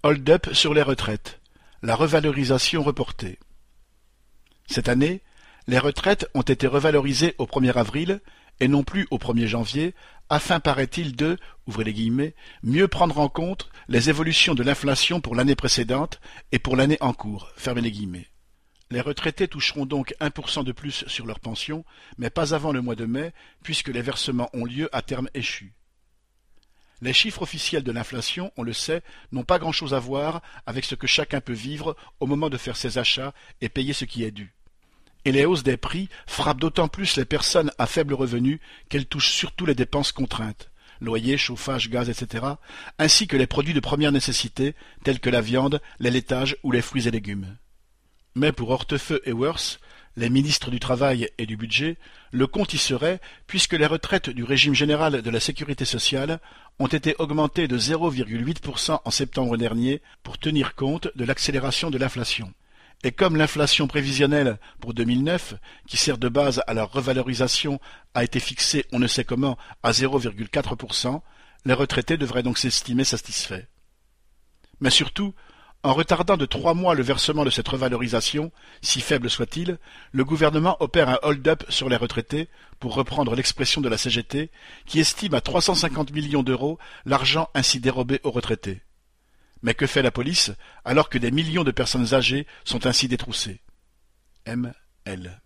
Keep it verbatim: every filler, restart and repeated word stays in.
Hold-up sur les retraites. La revalorisation reportée. Cette année, les retraites ont été revalorisées au premier avril et non plus au premier janvier, afin, paraît-il, de ouvrez les guillemets, mieux prendre en compte les évolutions de l'inflation pour l'année précédente et pour l'année en cours. Fermez les guillemets. Les retraités toucheront donc un pour cent de plus sur leur pension, mais pas avant le mois de mai, puisque les versements ont lieu à terme échu. Les chiffres officiels de l'inflation, on le sait, n'ont pas grand-chose à voir avec ce que chacun peut vivre au moment de faire ses achats et payer ce qui est dû. Et les hausses des prix frappent d'autant plus les personnes à faible revenu qu'elles touchent surtout les dépenses contraintes, loyer, chauffage, gaz, et cetera, ainsi que les produits de première nécessité, tels que la viande, les laitages ou les fruits et légumes. Mais pour Hortefeux et Woerth, les ministres du Travail et du Budget, le compte y serait, puisque les retraites du régime général de la Sécurité sociale ont été augmentées de zéro virgule huit pour cent en septembre dernier pour tenir compte de l'accélération de l'inflation. Et comme l'inflation prévisionnelle pour deux mille neuf, qui sert de base à la revalorisation, a été fixée on ne sait comment à zéro virgule quatre pour cent, les retraités devraient donc s'estimer satisfaits. Mais surtout, en retardant de trois mois le versement de cette revalorisation, si faible soit-il, le gouvernement opère un hold-up sur les retraités, pour reprendre l'expression de la C G T, qui estime à trois cent cinquante millions d'euros l'argent ainsi dérobé aux retraités. Mais que fait la police, alors que des millions de personnes âgées sont ainsi détroussées? M L